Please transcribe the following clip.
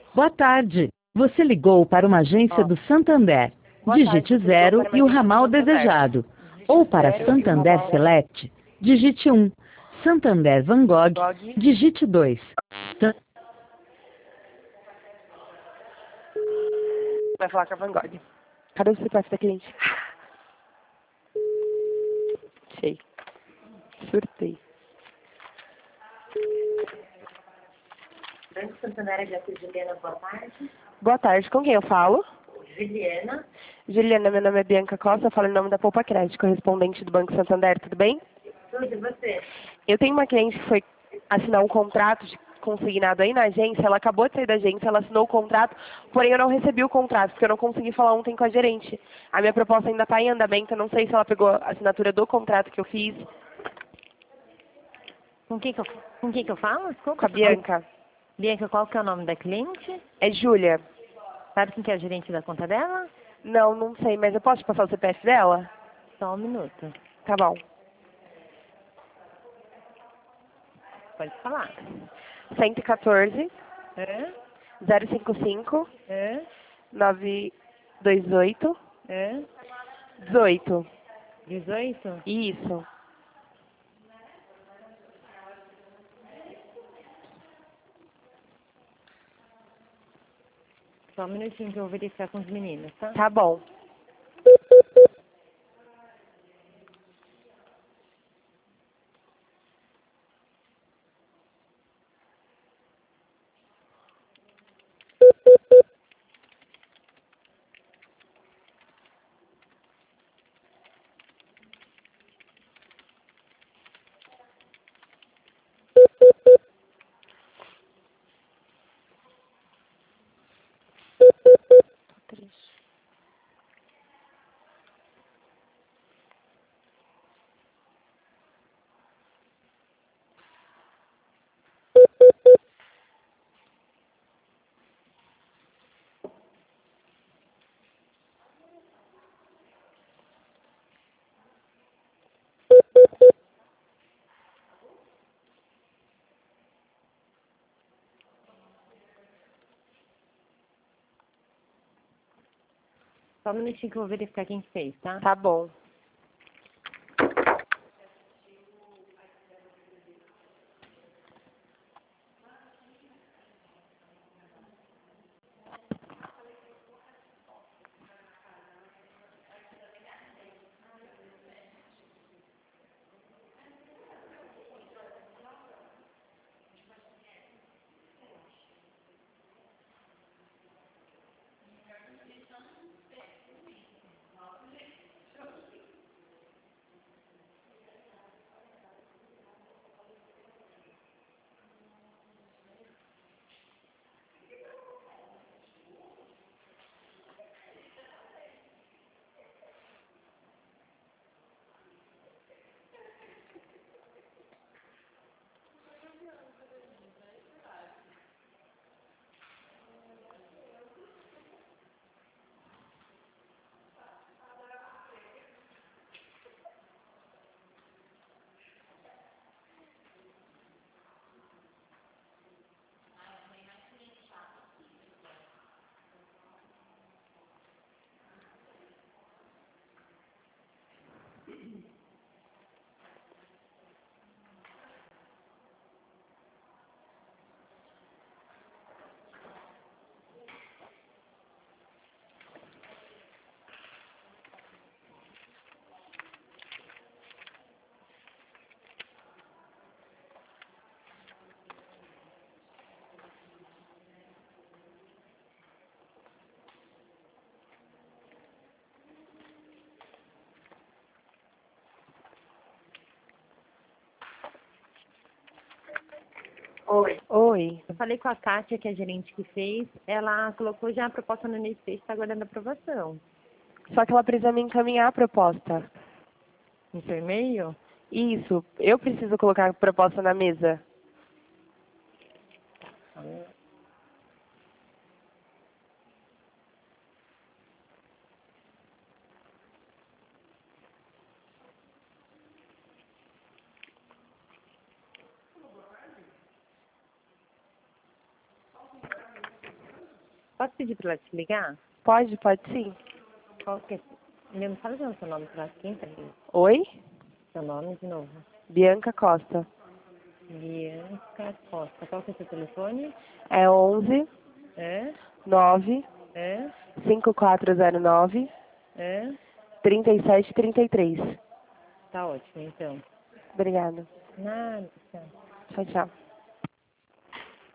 Boa tarde. Você ligou para uma agência do Santander. Boa tarde, Digite você ligou 0 para uma e o agência do ramal Santander. desejado. Digite Ou para 0 e o Santander ramal Select, digite 1. Santander Van Gogh, GOG. digite 2. Vai falar com a Van Gogh. Cadê o CPF da cliente? Achei. Surtei. Banco Santander Agência Juliana, boa tarde. Boa tarde, com quem eu falo? Juliana, Juliana, meu nome é Bianca Costa, eu falo em nome da Poupa Crédito, correspondente do Banco Santander, tudo bem? tudo e você? Eu tenho uma cliente que foi assinar um contrato consignado aí na agência, ela acabou de sair da agência, ela assinou o contrato, porém eu não recebi o contrato, porque eu não consegui falar ontem com a gerente. A minha proposta ainda está em andamento, eu não sei se ela pegou a assinatura do contrato que eu fiz Com quem que eu falo? Desculpa. com a Bianca. Bianca, qual que é o nome da cliente? É Júlia. Sabe quem que é a gerente da conta dela? Não, não sei, mas eu posso te passar o CPF dela? Só um minuto. Tá bom. Pode falar. 114 Hã? 055 Hã? 928 Hã? 18. 18? Isso. Só um minutinho que eu vou verificar com os meninos, tá? Tá bom. Só um minutinho que eu vou verificar quem fez, tá? Tá bom. Oi. Oi. Eu falei com a Kátia, que é a gerente que fez. Ela colocou já a proposta no NSP e está aguardando aprovação. Só que ela precisa me encaminhar a proposta. No seu e-mail? Isso. Eu preciso colocar a proposta na mesa. Posso pedir para ela te ligar? Pode sim. Qual que é? Me fala de novo seu nome para quinta. Oi? Seu nome de novo. Bianca Costa. Bianca Costa. Qual que é o seu telefone? É 11 É? 9 É? 5409 É? 3733. Tá ótimo, então. Obrigada. Nada, tchau. Tchau, tchau.